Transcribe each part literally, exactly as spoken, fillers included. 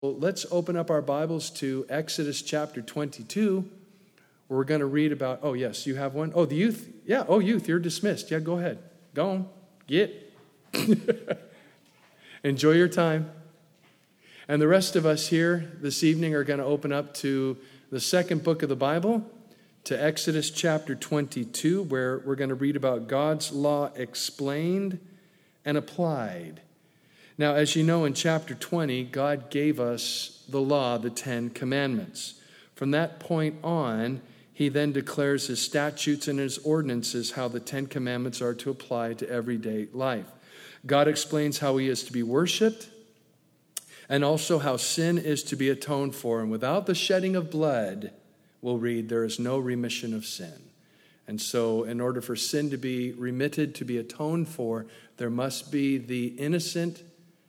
Well, let's open up our Bibles to Exodus chapter twenty-two. Where we're going to read about, oh, yes, you have one? Oh, the youth. Yeah, oh, youth, you're dismissed. Yeah, go ahead. Go on. Get. Enjoy your time. And the rest of us here this evening are going to open up to the second book of the Bible, to Exodus chapter twenty-two, where we're going to read about God's law explained and applied. Now, as you know, in chapter twenty, God gave us the law, the Ten Commandments. From that point on, he then declares his statutes and his ordinances, how the Ten Commandments are to apply to everyday life. God explains how he is to be worshiped, and also how sin is to be atoned for. And without the shedding of blood, we'll read, there is no remission of sin. And so in order for sin to be remitted, to be atoned for, there must be the innocent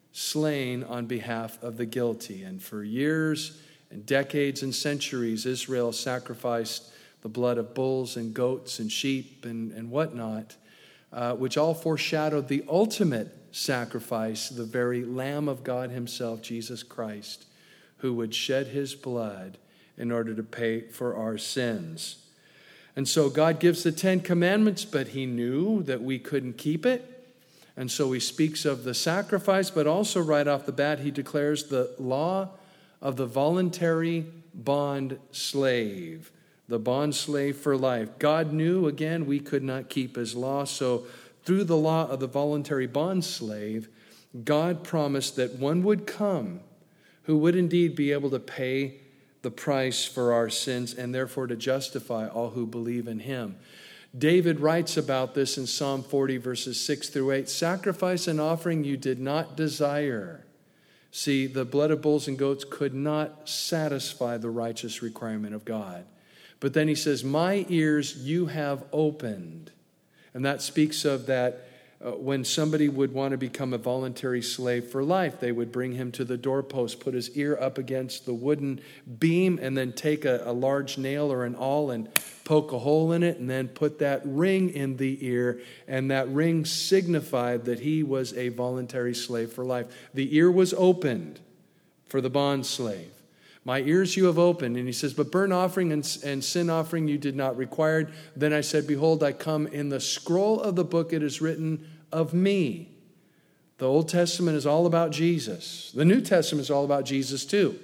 slain on behalf of the guilty. And for years and decades and centuries, Israel sacrificed the blood of bulls and goats and sheep and, and whatnot, uh, which all foreshadowed the ultimate sacrifice, the very Lamb of God himself, Jesus Christ, who would shed his blood in order to pay for our sins. And so God gives the Ten Commandments, but he knew that we couldn't keep it. And so he speaks of the sacrifice, but also right off the bat, he declares the law of the voluntary bond slave, the bond slave for life. God knew, again, we could not keep his law. So through the law of the voluntary bond slave, God promised that one would come who would indeed be able to pay the price for our sins and therefore to justify all who believe in him. David writes about this in Psalm forty, verses six through eight. Sacrifice and offering you did not desire. See, the blood of bulls and goats could not satisfy the righteous requirement of God. But then he says, my ears you have opened. And that speaks of that uh, when somebody would want to become a voluntary slave for life, they would bring him to the doorpost, put his ear up against the wooden beam, and then take a, a large nail or an awl and poke a hole in it, and then put that ring in the ear. And that ring signified that he was a voluntary slave for life. The ear was opened for the bond slave. My ears you have opened. And he says, but burnt offering and, and sin offering you did not require. Then I said, behold, I come. In the scroll of the book it is written of me. The Old Testament is all about Jesus. The New Testament is all about Jesus too.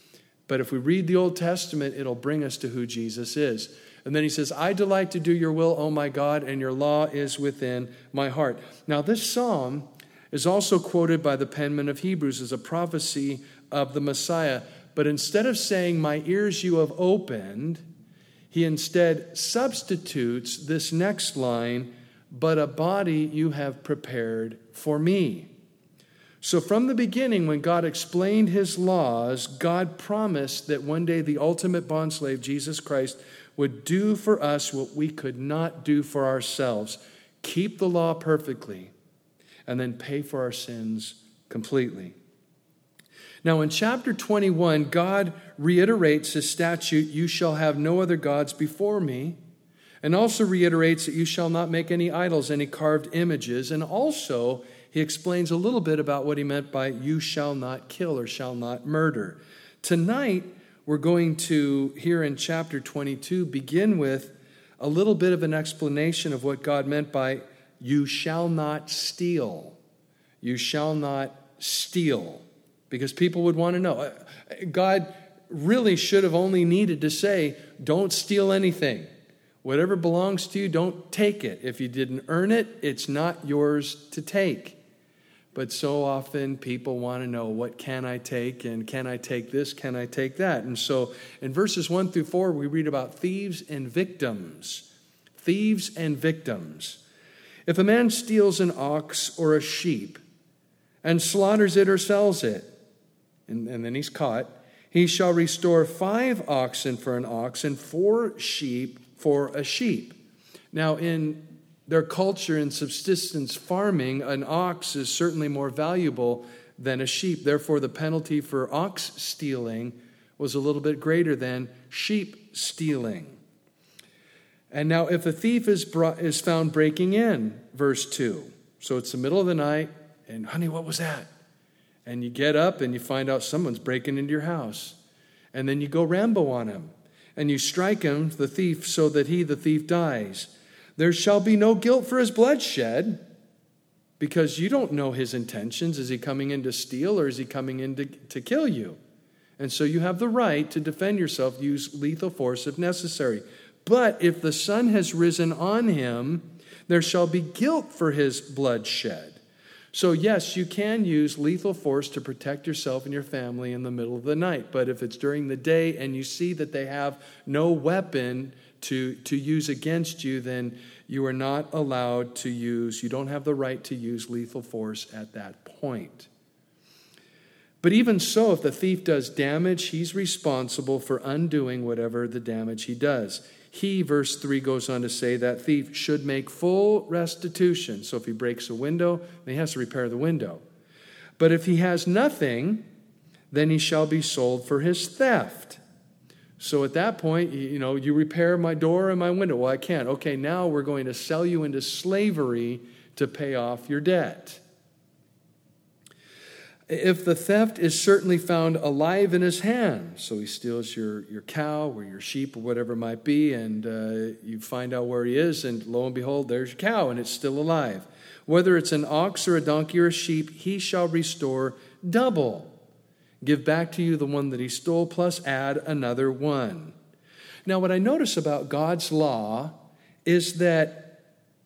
But if we read the Old Testament, it'll bring us to who Jesus is. And then he says, I delight to do your will, O my God, and your law is within my heart. Now this psalm is also quoted by the penman of Hebrews as a prophecy of the Messiah. But instead of saying, my ears you have opened, he instead substitutes this next line, but a body you have prepared for me. So from the beginning, when God explained his laws, God promised that one day the ultimate bondslave, Jesus Christ, would do for us what we could not do for ourselves. Keep the law perfectly, and then pay for our sins completely. Now in chapter twenty-one, God reiterates his statute, you shall have no other gods before me, and also reiterates that you shall not make any idols, any carved images, and also he explains a little bit about what he meant by you shall not kill or shall not murder. Tonight, we're going to, here in chapter twenty-two, begin with a little bit of an explanation of what God meant by you shall not steal. You shall not steal. Because people would want to know. God really should have only needed to say, don't steal anything. Whatever belongs to you, don't take it. If you didn't earn it, it's not yours to take. But so often people want to know, what can I take? And can I take this? Can I take that? And so in verses one through four, we read about thieves and victims. Thieves and victims. If a man steals an ox or a sheep and slaughters it or sells it, and, and then he's caught, he shall restore five oxen for an ox and four sheep for a sheep. Now, in their culture in subsistence farming, an ox is certainly more valuable than a sheep. Therefore, the penalty for ox stealing was a little bit greater than sheep stealing. And now, if a thief is brought, is found breaking in, verse two. So it's the middle of the night, and honey, what was that? And you get up and you find out someone's breaking into your house. And then you go Rambo on him. And you strike him, the thief, so that he, the thief, dies. There shall be no guilt for his bloodshed, because you don't know his intentions. Is he coming in to steal, or is he coming in to, to kill you? And so you have the right to defend yourself, use lethal force if necessary. But if the sun has risen on him, there shall be guilt for his bloodshed. So yes, you can use lethal force to protect yourself and your family in the middle of the night. But if it's during the day and you see that they have no weapon to, to use against you, then you are not allowed to use, you don't have the right to use lethal force at that point. But even so, if the thief does damage, he's responsible for undoing whatever the damage he does. He, verse three, goes on to say that thief should make full restitution. So if he breaks a window, then he has to repair the window. But if he has nothing, then he shall be sold for his theft. So at that point, you know, you repair my door and my window. Well, I can't. Okay, now we're going to sell you into slavery to pay off your debt. If the theft is certainly found alive in his hand, so he steals your, your cow or your sheep or whatever it might be, and uh, you find out where he is, and lo and behold, there's your cow, and it's still alive. Whether it's an ox or a donkey or a sheep, he shall restore double. Give back to you the one that he stole, plus add another one. Now, what I notice about God's law is that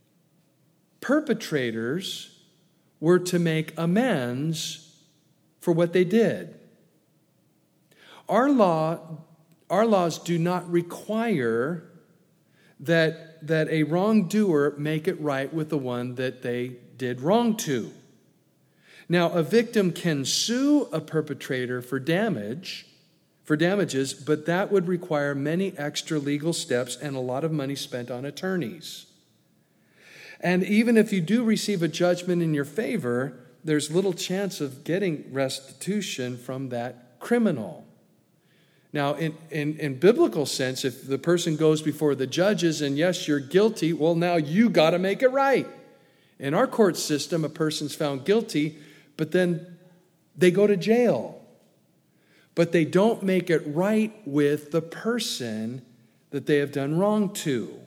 perpetrators were to make amends for what they did. Our law, our laws do not require that, that a wrongdoer make it right with the one that they did wrong to. Now, a victim can sue a perpetrator for damage, for damages, but that would require many extra legal steps and a lot of money spent on attorneys. And even if you do receive a judgment in your favor, there's little chance of getting restitution from that criminal. Now, in, in, in biblical sense, if the person goes before the judges and yes, you're guilty, well, now you got to make it right. In our court system, a person's found guilty, but then they go to jail. But they don't make it right with the person that they have done wrong to.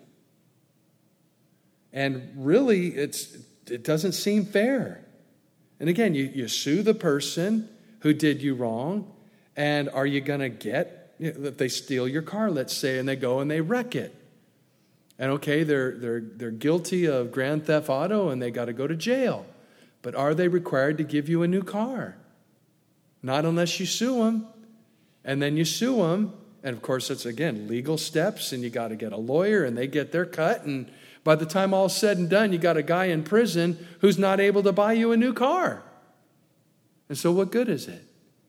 And really, it's it doesn't seem fair. And again, you, you sue the person who did you wrong, and are you going to get, you know, if they steal your car, let's say, and they go and they wreck it. And okay, they're, they're, they're guilty of grand theft auto, and they got to go to jail. But are they required to give you a new car? Not unless you sue them. And then you sue them, and of course, it's, again, legal steps, and you got to get a lawyer, and they get their cut, and by the time all's said and done, you got a guy in prison who's not able to buy you a new car. And so what good is it?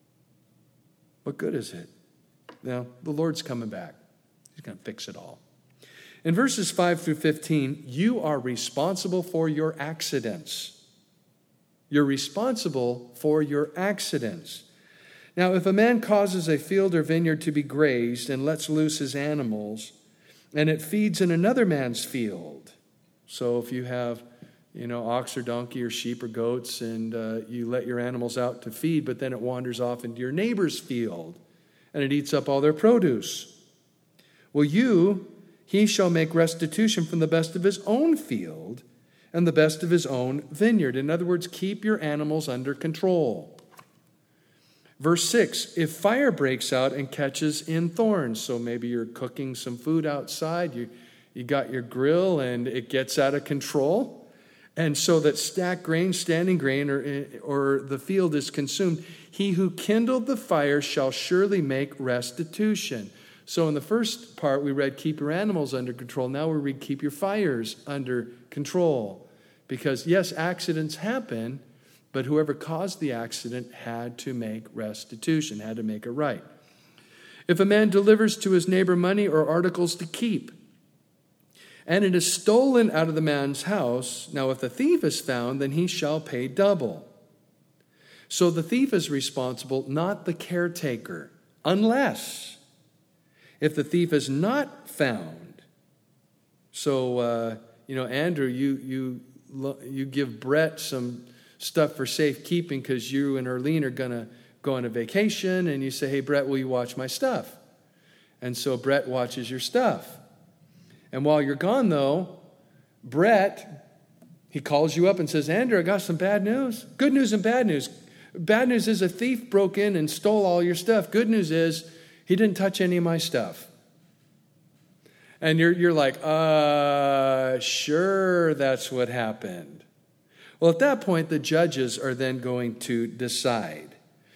What good is it? Now, the Lord's coming back. He's going to fix it all. In verses five through fifteen, you are responsible for your accidents. You're responsible for your accidents. Now, if a man causes a field or vineyard to be grazed and lets loose his animals, and it feeds in another man's field. So if you have, you know, ox or donkey or sheep or goats, and uh, you let your animals out to feed, but then it wanders off into your neighbor's field, and it eats up all their produce. Well, you, he shall make restitution from the best of his own field and the best of his own vineyard. In other words, keep your animals under control. Verse six, if fire breaks out and catches in thorns, so maybe you're cooking some food outside, you, you got your grill and it gets out of control, and so that stacked grain, standing grain, or, or the field is consumed, he who kindled the fire shall surely make restitution. So in the first part we read keep your animals under control. Now we read keep your fires under control. Because yes, accidents happen, but whoever caused the accident had to make restitution, had to make it right. If a man delivers to his neighbor money or articles to keep, and it is stolen out of the man's house, now if the thief is found, then he shall pay double. So the thief is responsible, not the caretaker, unless if the thief is not found. So, uh, you know, Andrew, you you you give Brett some stuff for safekeeping because you and Erlene are going to go on a vacation, and you say, hey, Brett, will you watch my stuff? And so Brett watches your stuff. And while you're gone, though, Brett, he calls you up and says, Andrew, I got some bad news. Good news and bad news. Bad news is a thief broke in and stole all your stuff. Good news is he didn't touch any of my stuff. And you're, you're like, uh, sure, that's what happened. Well, at that point, the judges are then going to decide.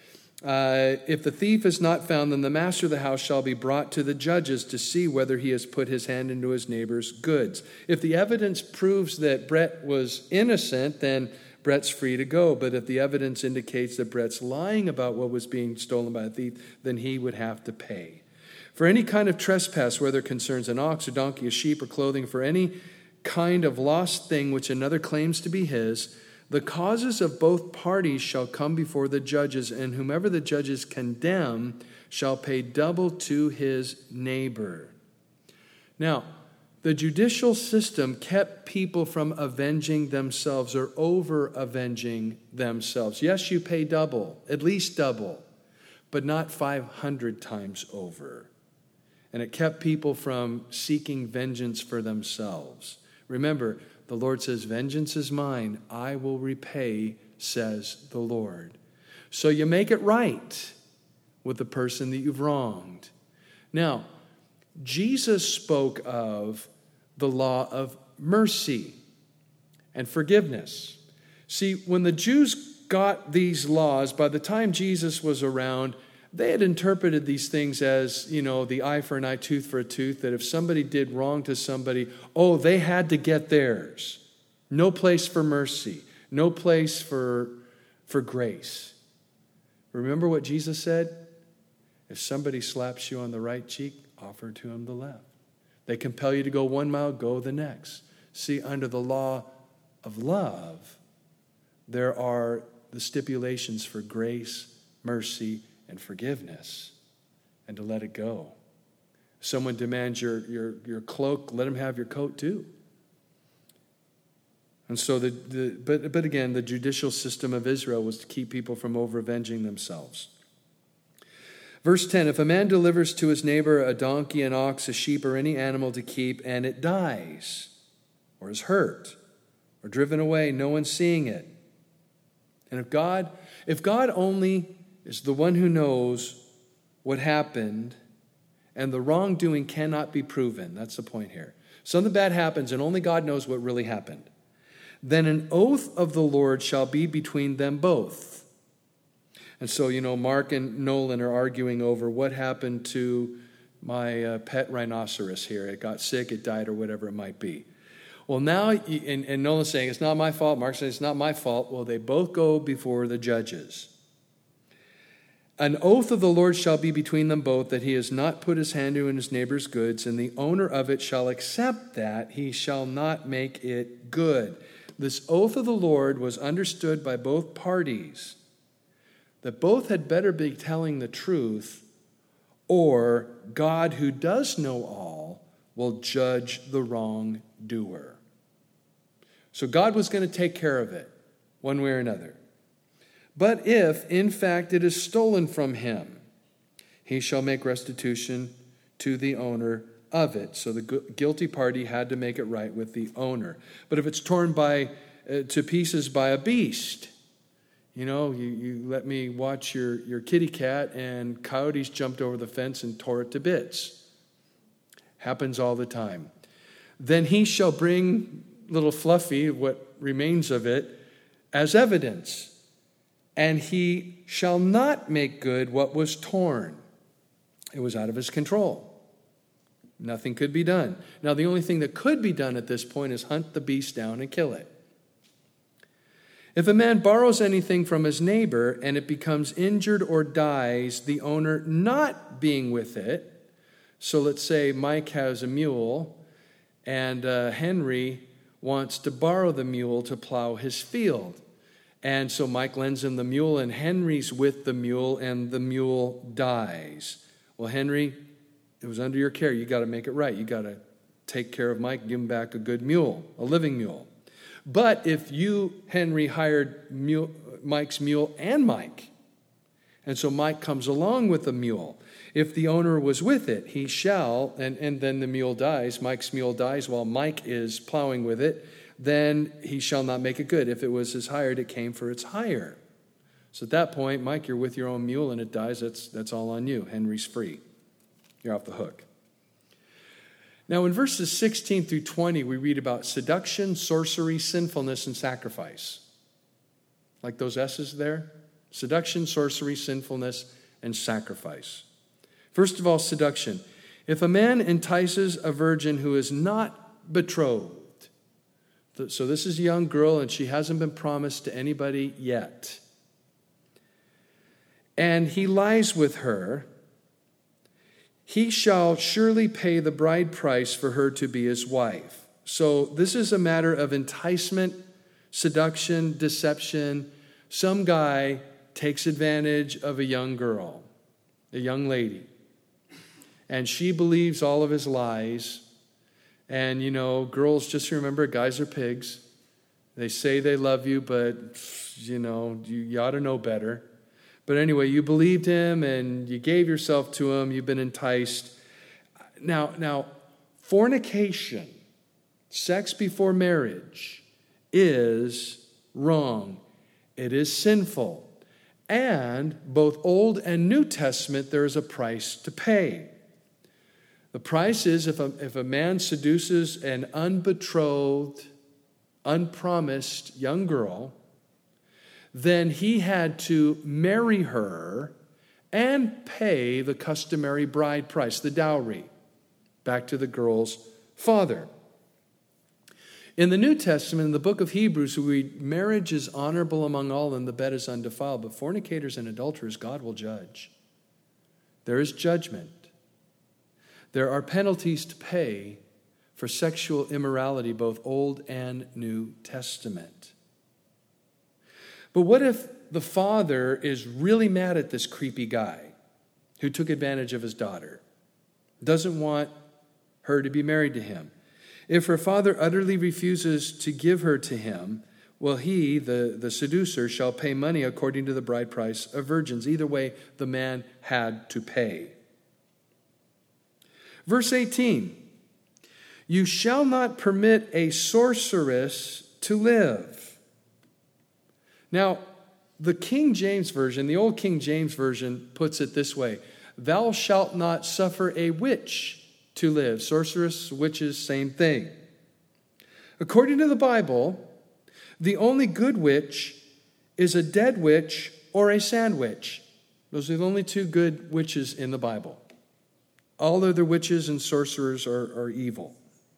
Uh, if the thief is not found, then the master of the house shall be brought to the judges to see whether he has put his hand into his neighbor's goods. If the evidence proves that Brett was innocent, then Brett's free to go. But if the evidence indicates that Brett's lying about what was being stolen by a thief, then he would have to pay. For any kind of trespass, whether it concerns an ox, a donkey, a sheep, or clothing, for any kind of lost thing which another claims to be his, the causes of both parties shall come before the judges, and whomever the judges condemn shall pay double to his neighbor. Now, the judicial system kept people from avenging themselves or over-avenging themselves. Yes, you pay double, at least double, but not five hundred times over. And it kept people from seeking vengeance for themselves. Remember, the Lord says, vengeance is mine, I will repay, says the Lord. So you make it right with the person that you've wronged. Now, Jesus spoke of the law of mercy and forgiveness. See, when the Jews got these laws, by the time Jesus was around, they had interpreted these things as, you know, the eye for an eye, tooth for a tooth, that if somebody did wrong to somebody, oh, they had to get theirs. No place for mercy. No place for, for grace. Remember what Jesus said? If somebody slaps you on the right cheek, offer to him the left. They compel you to go one mile, go the next. See, under the law of love, there are the stipulations for grace, mercy, and forgiveness, and to let it go. If someone demands your, your, your cloak, let them have your coat too. And so, the, the but, but again, the judicial system of Israel was to keep people from over-avenging themselves. Verse ten, if a man delivers to his neighbor a donkey, an ox, a sheep, or any animal to keep, and it dies, or is hurt, or driven away, no one seeing it. And if God, if God only is the one who knows what happened, and the wrongdoing cannot be proven. That's the point here. Something bad happens, and only God knows what really happened. Then an oath of the Lord shall be between them both. And so, you know, Mark and Nolan are arguing over what happened to my uh, pet rhinoceros here. It got sick, it died, or whatever it might be. Well, now, and, and Nolan's saying, it's not my fault. Mark's saying, it's not my fault. Well, they both go before the judges. An oath of the Lord shall be between them both, that he has not put his hand in his neighbor's goods, and the owner of it shall accept that, he shall not make it good. This oath of the Lord was understood by both parties, that both had better be telling the truth, or God, who does know all, will judge the wrongdoer. So God was going to take care of it, one way or another. But if, in fact, it is stolen from him, he shall make restitution to the owner of it. So the gu- guilty party had to make it right with the owner. But if it's torn by uh, to pieces by a beast, you know, you, you let me watch your, your kitty cat and coyotes jumped over the fence and tore it to bits. Happens all the time. Then he shall bring little Fluffy, what remains of it, as evidence. And he shall not make good what was torn. It was out of his control. Nothing could be done. Now, the only thing that could be done at this point is hunt the beast down and kill it. If a man borrows anything from his neighbor and it becomes injured or dies, the owner not being with it, so let's say Mike has a mule and uh, Henry wants to borrow the mule to plow his field. And so Mike lends him the mule, and Henry's with the mule, and the mule dies. Well, Henry, it was under your care. You got to make it right. You got to take care of Mike, give him back a good mule, a living mule. But if you, Henry, hired mule, Mike's mule and Mike, and so Mike comes along with the mule, if the owner was with it, he shall, and, and then the mule dies, Mike's mule dies while Mike is plowing with it, then he shall not make it good. If it was his hired, it came for its hire. So at that point, Mike, you're with your own mule and it dies, that's, that's all on you. Henry's free. You're off the hook. Now, in verses sixteen through twenty, we read about seduction, sorcery, sinfulness, and sacrifice. Like those S's there? Seduction, sorcery, sinfulness, and sacrifice. First of all, seduction. If a man entices a virgin who is not betrothed, so this is a young girl and she hasn't been promised to anybody yet, and he lies with her, he shall surely pay the bride price for her to be his wife. So this is a matter of enticement, seduction, deception. Some guy takes advantage of a young girl, a young lady, and she believes all of his lies. And, you know, girls, just remember, guys are pigs. They say they love you, but, you know, you, you ought to know better. But anyway, you believed him and you gave yourself to him. You've been enticed. Now, now, fornication, sex before marriage, is wrong. It is sinful. And both Old and New Testament, there is a price to pay. The price is if a, if a man seduces an unbetrothed, unpromised young girl, then he had to marry her and pay the customary bride price, the dowry, back to the girl's father. In the New Testament, in the book of Hebrews, we read, marriage is honorable among all and the bed is undefiled, but fornicators and adulterers God will judge. There is judgment. There are penalties to pay for sexual immorality, both Old and New Testament. But what if the father is really mad at this creepy guy who took advantage of his daughter, doesn't want her to be married to him? If her father utterly refuses to give her to him, well, he, the, the seducer, shall pay money according to the bride price of virgins. Either way, the man had to pay. Verse eighteen, you shall not permit a sorceress to live. Now, the King James Version, the old King James Version puts it this way, thou shalt not suffer a witch to live. Sorceress, witches, same thing. According to the Bible, the only good witch is a dead witch or a sandwich. Those are the only two good witches in the Bible. All other witches and sorcerers are, are evil.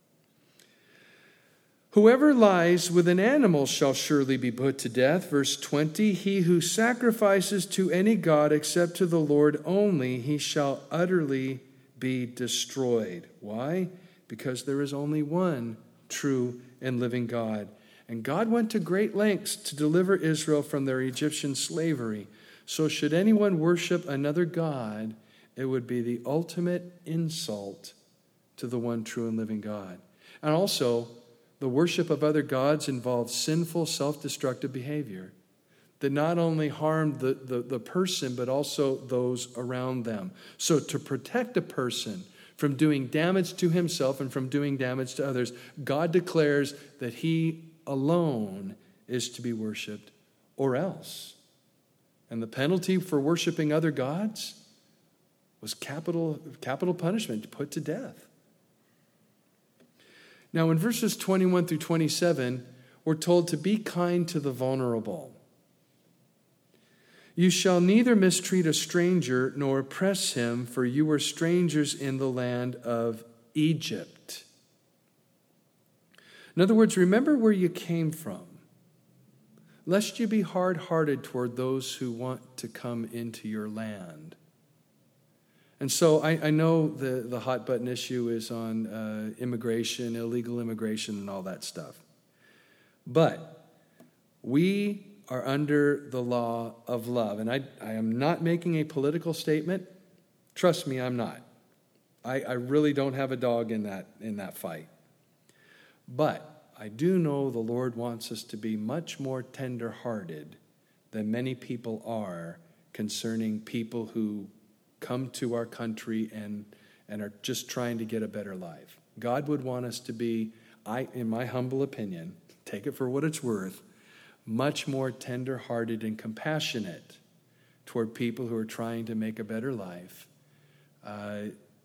Whoever lies with an animal shall surely be put to death. Verse twenty, he who sacrifices to any god except to the Lord only, he shall utterly be destroyed. Why? Because there is only one true and living God. And God went to great lengths to deliver Israel from their Egyptian slavery. So should anyone worship another god, it would be the ultimate insult to the one true and living God. And also, the worship of other gods involves sinful, self-destructive behavior that not only harmed the, the, the person, but also those around them. So to protect a person from doing damage to himself and from doing damage to others, God declares that he alone is to be worshiped, or else. And the penalty for worshiping other gods was capital, capital punishment, put to death. Now, in verses twenty-one through twenty-seven, we're told to be kind to the vulnerable. You shall neither mistreat a stranger nor oppress him, for you were strangers in the land of Egypt. In other words, remember where you came from, lest you be hard-hearted toward those who want to come into your land. And so I, I know the, the hot button issue is on uh, immigration, illegal immigration, and all that stuff. But we are under the law of love. And I, I am not making a political statement. Trust me, I'm not. I, I really don't have a dog in that, in that fight. But I do know the Lord wants us to be much more tender-hearted than many people are concerning people who come to our country and, and are just trying to get a better life. God would want us to be, I, in my humble opinion, take it for what it's worth, much more tender-hearted and compassionate toward people who are trying to make a better life. Uh,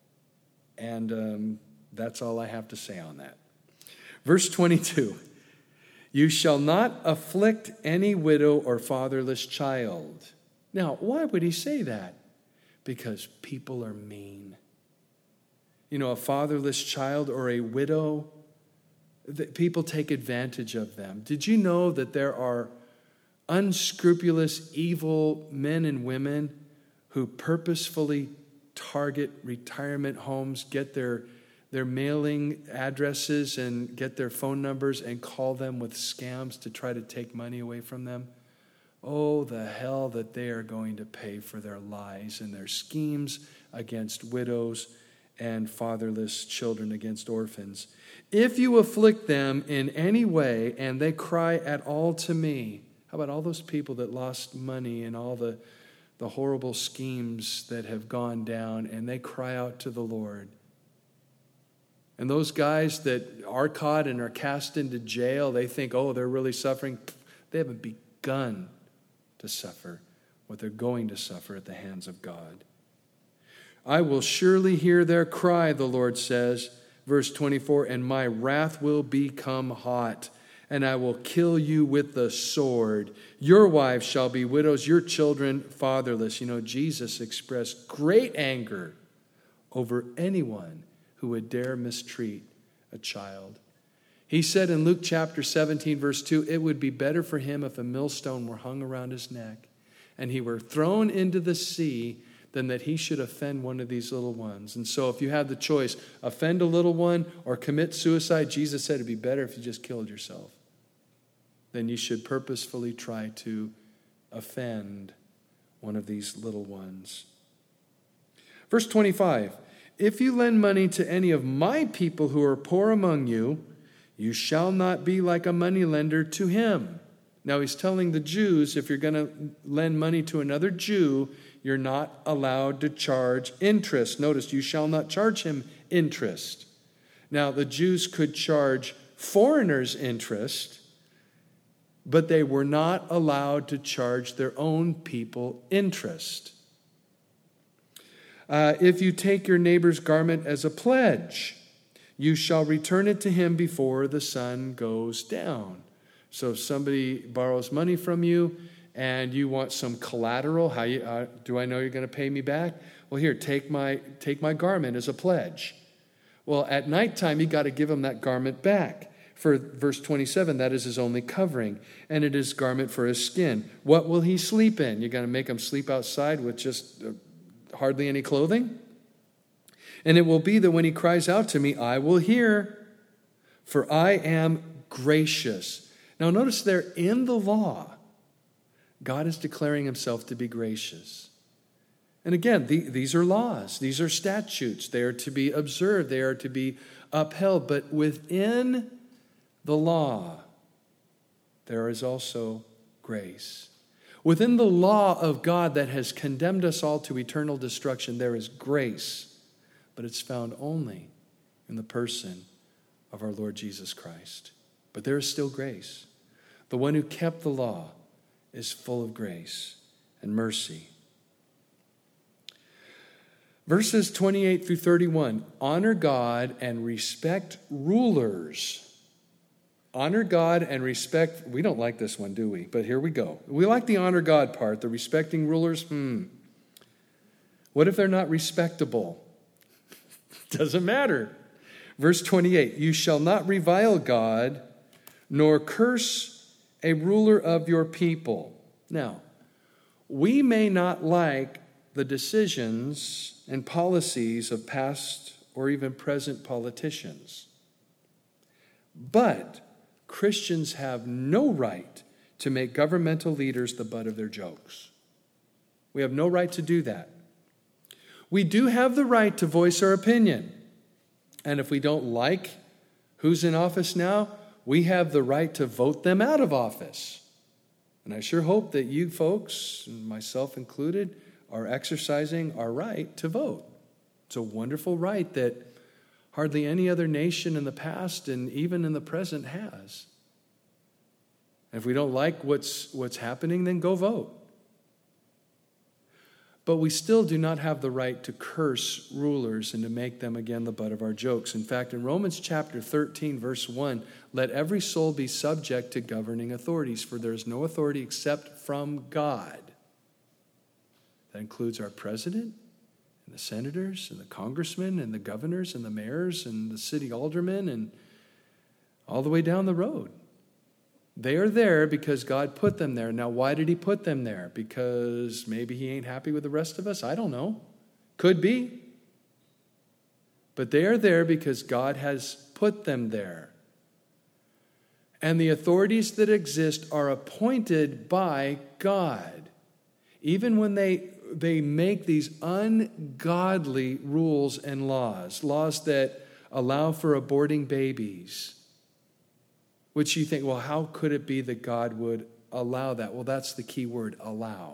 and um, that's all I have to say on that. Verse twenty-two, you shall not afflict any widow or fatherless child. Now, why would he say that? Because people are mean. You know, a fatherless child or a widow, people take advantage of them. Did you know that there are unscrupulous, evil men and women who purposefully target retirement homes, get their, their mailing addresses and get their phone numbers and call them with scams to try to take money away from them? Oh, the hell that they are going to pay for their lies and their schemes against widows and fatherless children, against orphans. If you afflict them in any way and they cry at all to me, how about all those people that lost money and all the, the horrible schemes that have gone down, and they cry out to the Lord? And those guys that are caught and are cast into jail, they think, oh, they're really suffering. They haven't begun to suffer what they're going to suffer at the hands of God. I will surely hear their cry, the Lord says, verse twenty-four, and my wrath will become hot, and I will kill you with the sword. Your wives shall be widows, your children fatherless. You know, Jesus expressed great anger over anyone who would dare mistreat a child. He said in Luke chapter seventeen, verse two, it would be better for him if a millstone were hung around his neck and he were thrown into the sea than that he should offend one of these little ones. And so if you have the choice, offend a little one or commit suicide, Jesus said it'd be better if you just killed yourself. Then you should purposefully try to offend one of these little ones. Verse twenty-five, if you lend money to any of my people who are poor among you, you shall not be like a moneylender to him. Now he's telling the Jews, if you're going to lend money to another Jew, you're not allowed to charge interest. Notice, you shall not charge him interest. Now, the Jews could charge foreigners interest, but they were not allowed to charge their own people interest. Uh, if you take your neighbor's garment as a pledge, you shall return it to him before the sun goes down. So if somebody borrows money from you and you want some collateral, how you, uh, do I know you're going to pay me back? Well, here, take my take my garment as a pledge. Well, at nighttime, you got to give him that garment back. For verse twenty-seven, that is his only covering, and it is garment for his skin. What will he sleep in? You're going to make him sleep outside with just uh, hardly any clothing? And it will be that when he cries out to me, I will hear, for I am gracious. Now notice there, in the law, God is declaring himself to be gracious. And again, the, these are laws. These are statutes. They are to be observed. They are to be upheld. But within the law, there is also grace. Within the law of God that has condemned us all to eternal destruction, there is grace. But it's found only in the person of our Lord Jesus Christ. But there is still grace. The one who kept the law is full of grace and mercy. Verses twenty-eight through thirty-one, honor God and respect rulers. Honor God and respect, we don't like this one, do we? But here we go. We like the honor God part, the respecting rulers. Hmm. What if they're not respectable? Doesn't matter. Verse twenty-eight, you shall not revile God, nor curse a ruler of your people. Now, we may not like the decisions and policies of past or even present politicians, but Christians have no right to make governmental leaders the butt of their jokes. We have no right to do that. We do have the right to voice our opinion. And if we don't like who's in office now, we have the right to vote them out of office. And I sure hope that you folks, myself included, are exercising our right to vote. It's a wonderful right that hardly any other nation in the past and even in the present has. If we don't like what's, what's happening, then go vote. But we still do not have the right to curse rulers and to make them again the butt of our jokes. In fact, in Romans chapter thirteen, verse one, let every soul be subject to governing authorities, for there is no authority except from God. That includes our president and the senators and the congressmen and the governors and the mayors and the city aldermen and all the way down the road. They are there because God put them there. Now, why did he put them there? Because maybe he ain't happy with the rest of us? I don't know. Could be. But they are there because God has put them there. And the authorities that exist are appointed by God. Even when they, they make these ungodly rules and laws, laws that allow for aborting babies, which you think, well, how could it be that God would allow that? Well, that's the key word, allow.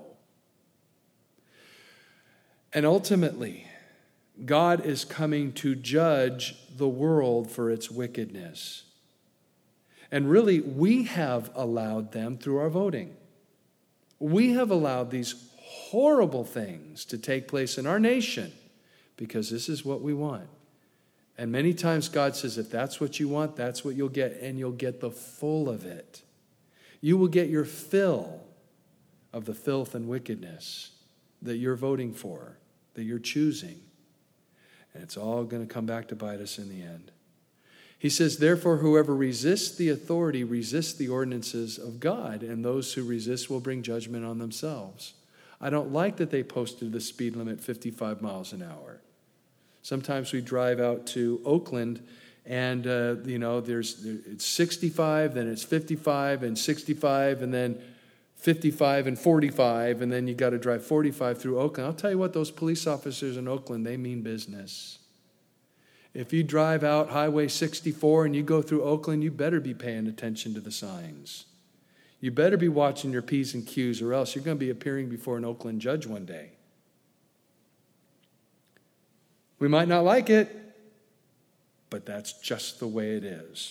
And ultimately, God is coming to judge the world for its wickedness. And really, we have allowed them through our voting. We have allowed these horrible things to take place in our nation because this is what we want. And many times God says, if that's what you want, that's what you'll get, and you'll get the full of it. You will get your fill of the filth and wickedness that you're voting for, that you're choosing. And it's all going to come back to bite us in the end. He says, therefore, whoever resists the authority resists the ordinances of God, and those who resist will bring judgment on themselves. I don't like that they posted the speed limit fifty-five miles an hour. Sometimes we drive out to Oakland and, uh, you know, there's it's sixty-five, then it's fifty-five and sixty-five, and then fifty-five and forty-five, and then you got to drive forty-five through Oakland. I'll tell you what, those police officers in Oakland, they mean business. If you drive out Highway sixty-four and you go through Oakland, you better be paying attention to the signs. You better be watching your P's and Q's, or else you're going to be appearing before an Oakland judge one day. We might not like it, but that's just the way it is.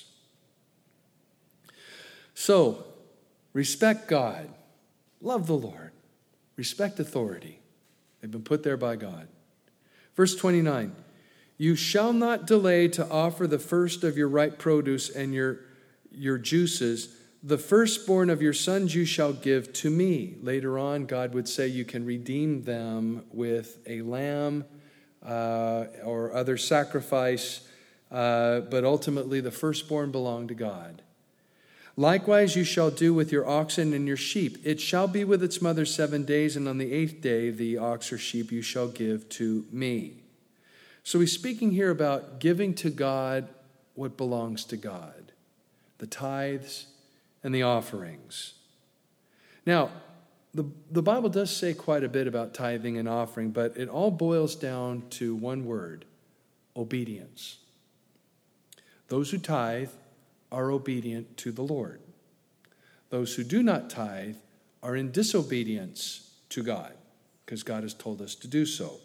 So, respect God. Love the Lord. Respect authority. They've been put there by God. Verse twenty-nine, you shall not delay to offer the first of your ripe produce and your, your juices. The firstborn of your sons you shall give to me. Later on, God would say you can redeem them with a lamb, Uh, or other sacrifice, uh, but ultimately the firstborn belong to God. Likewise you shall do with your oxen and your sheep. It shall be with its mother seven days, and on the eighth day the ox or sheep you shall give to me. So he's speaking here about giving to God what belongs to God, the tithes and the offerings. Now, The, the Bible does say quite a bit about tithing and offering, but it all boils down to one word, obedience. Those who tithe are obedient to the Lord. Those who do not tithe are in disobedience to God, because God has told us to do so.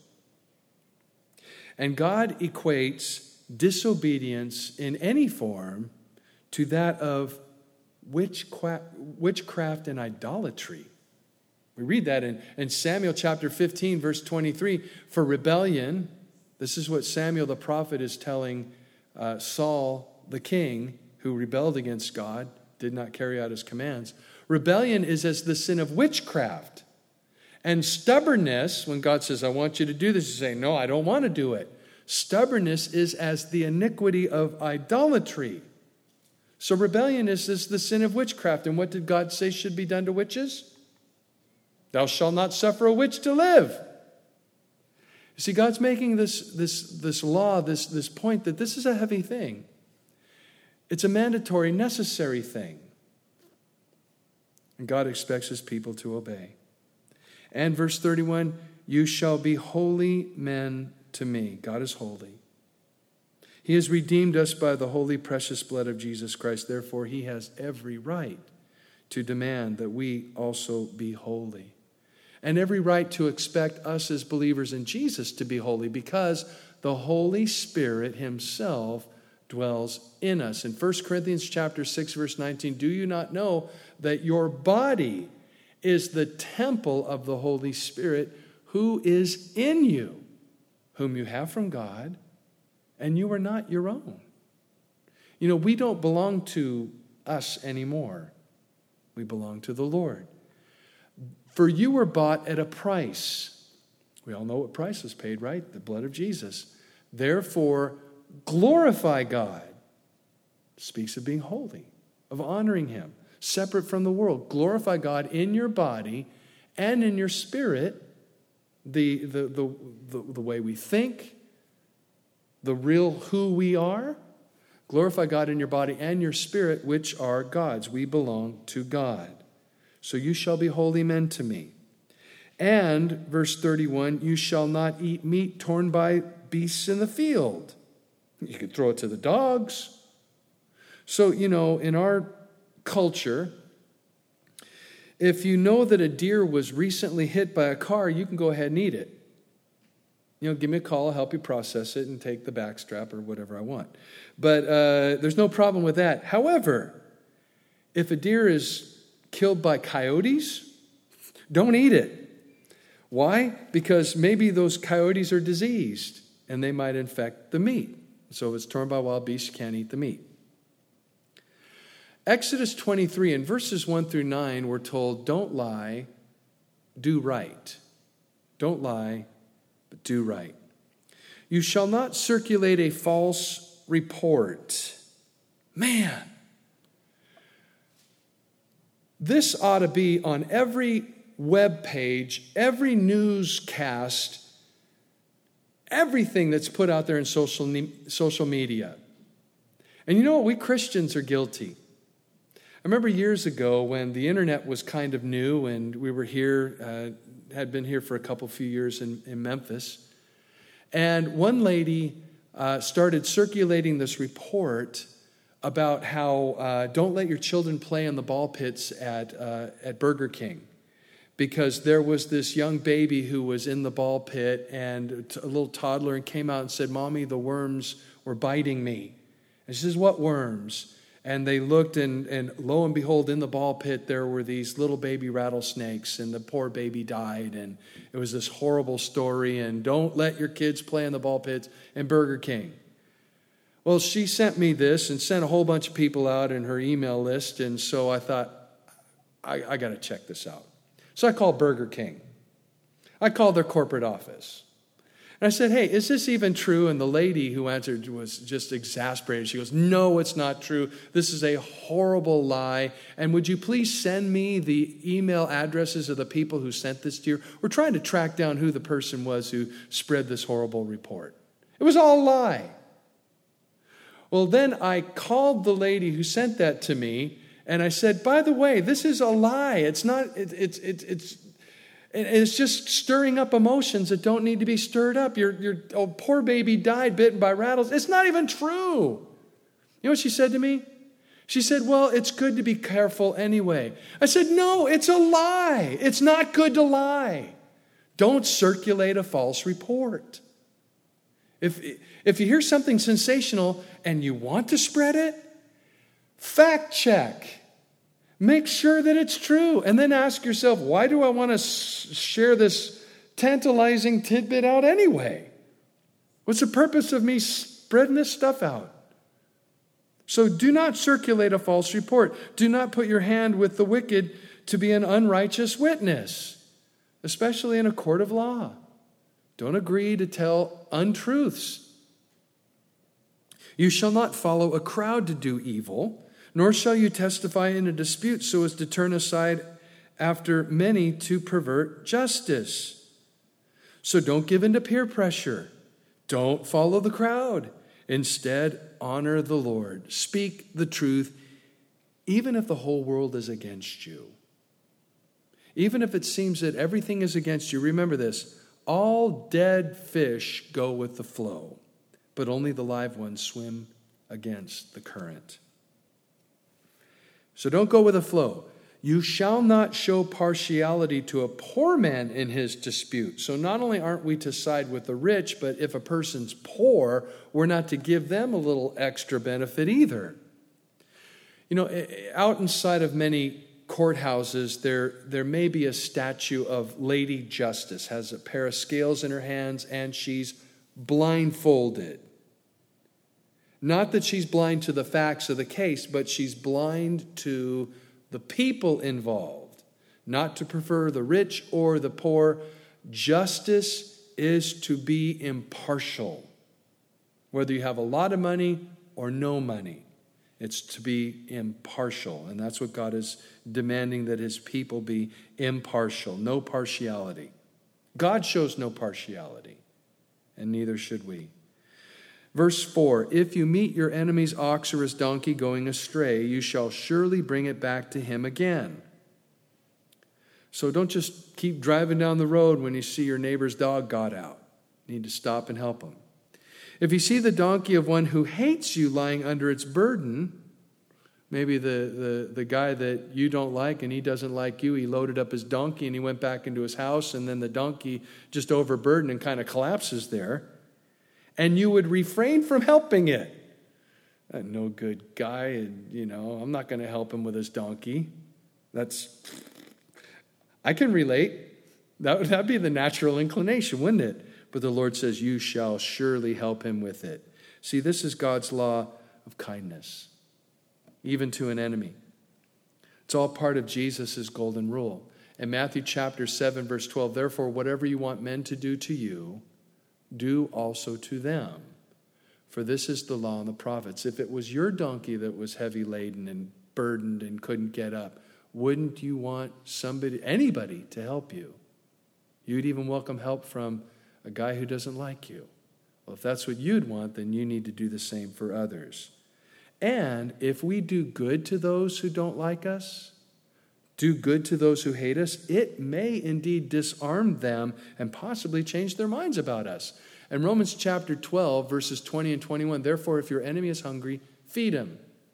And God equates disobedience in any form to that of witchcraft and idolatry. We read that in, in Samuel chapter fifteen, verse twenty-three. For rebellion, this is what Samuel the prophet is telling uh, Saul the king, who rebelled against God, did not carry out his commands. Rebellion is as the sin of witchcraft. And stubbornness, when God says, I want you to do this, you say, no, I don't want to do it. Stubbornness is as the iniquity of idolatry. So rebellion is, is the sin of witchcraft. And what did God say should be done to witches? Thou shalt not suffer a witch to live. You see, God's making this, this, this law, this, this point that this is a heavy thing. It's a mandatory, necessary thing. And God expects his people to obey. And verse thirty-one, you shall be holy men to me. God is holy. He He has redeemed us by the holy, precious blood of Jesus Christ. Therefore, he has every right to demand that we also be holy. And every right to expect us as believers in Jesus to be holy, because the Holy Spirit himself dwells in us. In First Corinthians chapter six, verse nineteen, do you not know that your body is the temple of the Holy Spirit who is in you, whom you have from God, and you are not your own? You know, we don't belong to us anymore. We belong to the Lord. For you were bought at a price. We all know what price was paid, right? The blood of Jesus. Therefore, glorify God. It speaks of being holy, of honoring him, separate from the world. Glorify God in your body and in your spirit, the, the, the, the, the way we think, the real who we are. Glorify God in your body and your spirit, which are God's. We belong to God. So you shall be holy men to me. And, verse thirty-one, you shall not eat meat torn by beasts in the field. You could throw it to the dogs. So, you know, in our culture, if you know that a deer was recently hit by a car, you can go ahead and eat it. You know, give me a call, I'll help you process it and take the backstrap or whatever I want. But uh, there's no problem with that. However, if a deer is killed by coyotes, don't eat it. Why? Because maybe those coyotes are diseased and they might infect the meat. So if it's torn by wild beasts, you can't eat the meat. Exodus twenty-three, in verses one through nine, we're told, don't lie, do right. Don't lie, but do right. You shall not circulate a false report. Man, this ought to be on every web page, every newscast, everything that's put out there in social, social media. And you know what? We Christians are guilty. I remember years ago when the internet was kind of new and we were here, uh, had been here for a couple few years in, in Memphis. And one lady uh, started circulating this report about how uh, don't let your children play in the ball pits at uh, at Burger King, because there was this young baby who was in the ball pit and a little toddler and came out and said, "Mommy, the worms were biting me." And she says, "What worms?" And they looked, and, and lo and behold, in the ball pit, there were these little baby rattlesnakes, and the poor baby died, and it was this horrible story, and don't let your kids play in the ball pits in Burger King. Well, she sent me this and sent a whole bunch of people out in her email list, and so I thought, I, I got to check this out. So I called Burger King. I called their corporate office. And I said, "Hey, is this even true?" And the lady who answered was just exasperated. She goes, "No, it's not true. This is a horrible lie. And would you please send me the email addresses of the people who sent this to you? We're trying to track down who the person was who spread this horrible report." It was all a lie. Well, then I called the lady who sent that to me, and I said, "By the way, this is a lie. It's not, it, it's, it, it's, it's just stirring up emotions that don't need to be stirred up. Your, your oh, poor baby died bitten by rattles. It's not even true." You know what she said to me? She said, "Well, it's good to be careful anyway." I said, "No, it's a lie. It's not good to lie. Don't circulate a false report. If, if you hear something sensational and you want to spread it, fact check. Make sure that it's true. And then ask yourself, why do I want to share this tantalizing tidbit out anyway? What's the purpose of me spreading this stuff out? So do not circulate a false report. Do not put your hand with the wicked to be an unrighteous witness, especially in a court of law. Don't agree to tell untruths. You shall not follow a crowd to do evil, nor shall you testify in a dispute so as to turn aside after many to pervert justice. So don't give in to peer pressure. Don't follow the crowd. Instead, honor the Lord. Speak the truth, even if the whole world is against you. Even if it seems that everything is against you, remember this: all dead fish go with the flow. but only the live ones swim against the current. So don't go with the flow. You shall not show partiality to a poor man in his dispute. So not only aren't we to side with the rich, but if a person's poor, we're not to give them a little extra benefit either. You know, out inside of many courthouses, there, there may be a statue of Lady Justice, has a pair of scales in her hands, and she's blindfolded. Not that she's blind to the facts of the case, but she's blind to the people involved, not to prefer the rich or the poor. Justice is to be impartial, whether you have a lot of money or no money. It's to be impartial, and that's what God is demanding, that his people be impartial, no partiality. God shows no partiality, and neither should we. Verse four, if you meet your enemy's ox or his donkey going astray, you shall surely bring it back to him again. So don't just keep driving down the road when you see your neighbor's dog got out. You need to stop and help him. If you see the donkey of one who hates you lying under its burden, maybe the, the, the guy that you don't like and he doesn't like you, he loaded up his donkey and he went back into his house, and then the donkey just overburdened and kind of collapses there, and you would refrain from helping it. That no good guy, and you know, I'm not going to help him with his donkey. That's, I can relate. That would that'd be the natural inclination, wouldn't it? But the Lord says, you shall surely help him with it. See, this is God's law of kindness, even to an enemy. It's all part of Jesus' golden rule. In Matthew chapter seven, verse twelve, therefore, whatever you want men to do to you, do also to them. For this is the law and the prophets. If it was your donkey that was heavy laden and burdened and couldn't get up, wouldn't you want somebody, anybody, to help you? You'd even welcome help from a guy who doesn't like you. Well, if that's what you'd want, then you need to do the same for others. And if we do good to those who don't like us, do good to those who hate us, it may indeed disarm them and possibly change their minds about us. In Romans chapter twelve, verses twenty and twenty-one, therefore, if your enemy is hungry, feed him.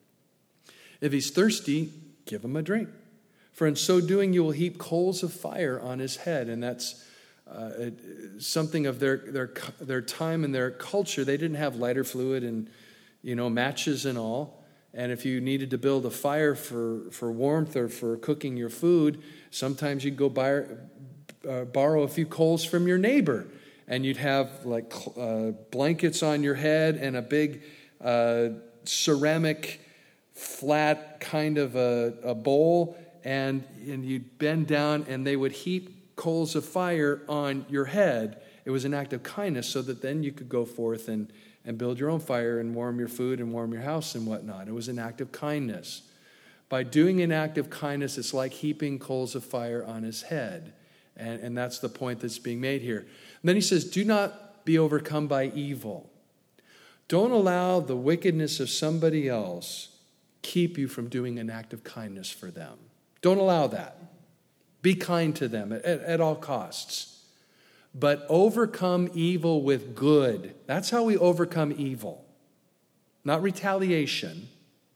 If he's thirsty, give him a drink. For in so doing, you will heap coals of fire on his head. And that's uh, something of their, their, their time and their culture. They didn't have lighter fluid and, you know, matches and all. And if you needed to build a fire for, for warmth or for cooking your food, sometimes you'd go buy, uh, borrow a few coals from your neighbor. And you'd have like uh, blankets on your head and a big uh, ceramic flat kind of a, a bowl. And, and you'd bend down and they would heap coals of fire on your head. It was an act of kindness so that then you could go forth and and build your own fire and warm your food and warm your house and whatnot. It was an act of kindness. By doing an act of kindness, it's like heaping coals of fire on his head. And, and that's the point that's being made here. And then he says, do not be overcome by evil. Don't allow the wickedness of somebody else keep you from doing an act of kindness for them. Don't allow that. Be kind to them at, at, at all costs. But overcome evil with good. That's how we overcome evil. Not retaliation,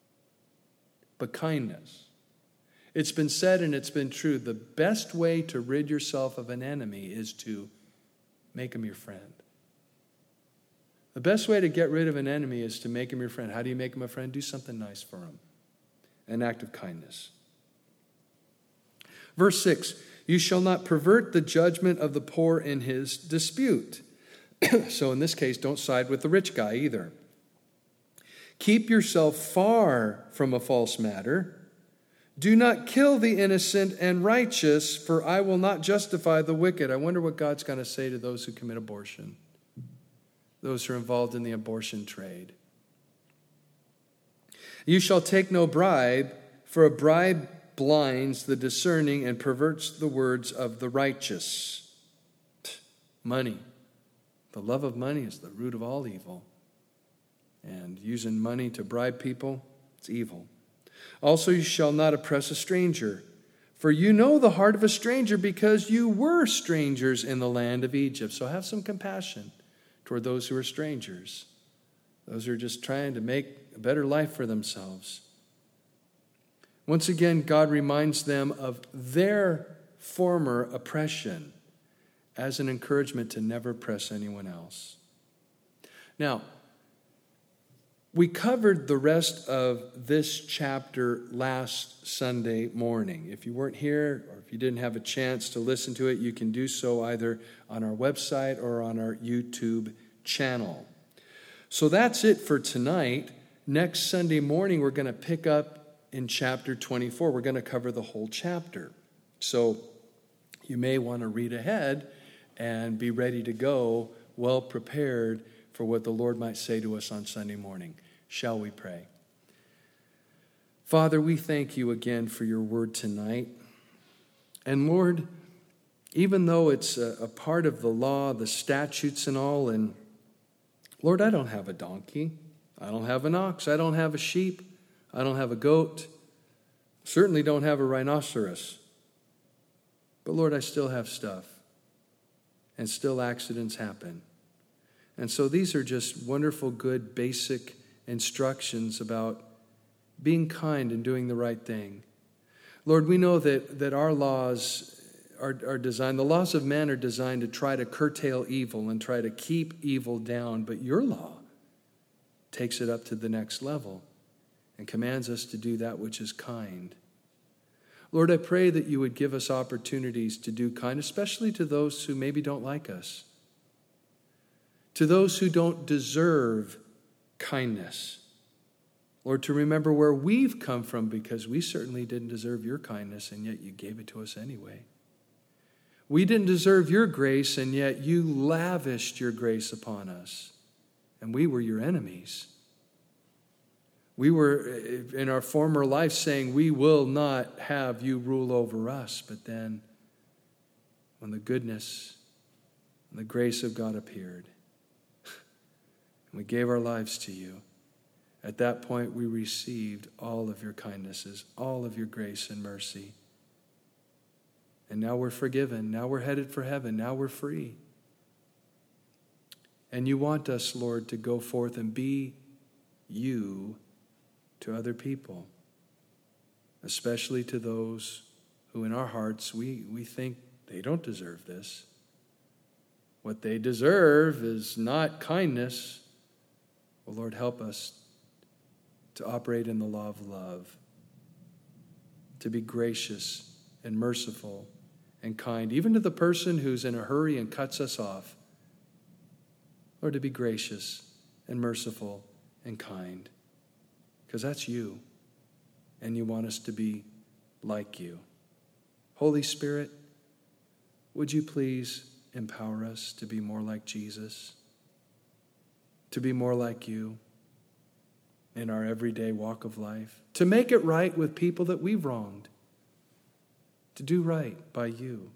but kindness. It's been said and it's been true. The best way to rid yourself of an enemy is to make him your friend. The best way to get rid of an enemy is to make him your friend. How do you make him a friend? Do something nice for him. An act of kindness. Verse six. You shall not pervert the judgment of the poor in his dispute. So in this case, don't side with the rich guy either. Keep yourself far from a false matter. Do not kill the innocent and righteous, for I will not justify the wicked. I wonder what God's going to say to those who commit abortion, those who are involved in the abortion trade. You shall take no bribe, for a bribe blinds the discerning and perverts the words of the righteous. Money. The love of money is the root of all evil. And using money to bribe people, it's evil. Also, you shall not oppress a stranger, for you know the heart of a stranger because you were strangers in the land of Egypt. So have some compassion toward those who are strangers. those who are just trying to make a better life for themselves. Once again, God reminds them of their former oppression as an encouragement to never oppress anyone else. Now, we covered the rest of this chapter last Sunday morning. If you weren't here or if you didn't have a chance to listen to it, you can do so either on our website or on our YouTube channel. So that's it for tonight. Next Sunday morning, we're going to pick up in chapter twenty-four. We're going to cover the whole chapter. So you may want to read ahead and be ready to go, well prepared for what the Lord might say to us on Sunday morning. Shall we pray? Father, we thank you again for your word tonight. And Lord, even though it's a, a part of the law, the statutes and all, and Lord, I don't have a donkey. I don't have an ox. I don't have a sheep. I don't have a goat. Certainly don't have a rhinoceros. But Lord, I still have stuff. And still accidents happen. And so these are just wonderful, good, basic instructions about being kind and doing the right thing. Lord, we know that, that our laws are, are designed, the laws of man are designed to try to curtail evil and try to keep evil down. But your law takes it up to the next level and commands us to do that which is kind. Lord, I pray that you would give us opportunities to do kind, especially to those who maybe don't like us, to those who don't deserve kindness. Lord, to remember where we've come from, because we certainly didn't deserve your kindness, and yet you gave it to us anyway. We didn't deserve your grace, and yet you lavished your grace upon us, and we were your enemies. We were, in our former life, saying we will not have you rule over us. But then, when the goodness and the grace of God appeared, and we gave our lives to you, at that point we received all of your kindnesses, all of your grace and mercy. And now we're forgiven. Now we're headed for heaven. Now we're free. And you want us, Lord, to go forth and be you to other people, especially to those who in our hearts we, we think they don't deserve this. What they deserve is not kindness. Well, Lord, help us to operate in the law of love, to be gracious and merciful and kind, even to the person who's in a hurry and cuts us off. Lord, to be gracious and merciful and kind. Because that's you, and you want us to be like you. Holy Spirit, would you please empower us to be more like Jesus, to be more like you in our everyday walk of life, to make it right with people that we've wronged, to do right by you.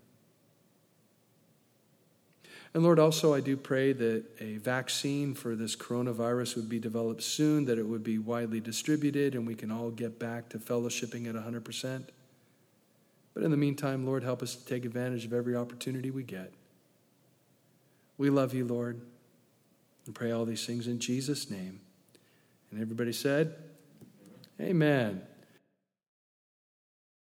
And Lord, also I do pray that a vaccine for this coronavirus would be developed soon, that it would be widely distributed, and we can all get back to fellowshipping at one hundred percent. But in the meantime, Lord, help us to take advantage of every opportunity we get. We love you, Lord, and pray all these things in Jesus' name. And everybody said, amen.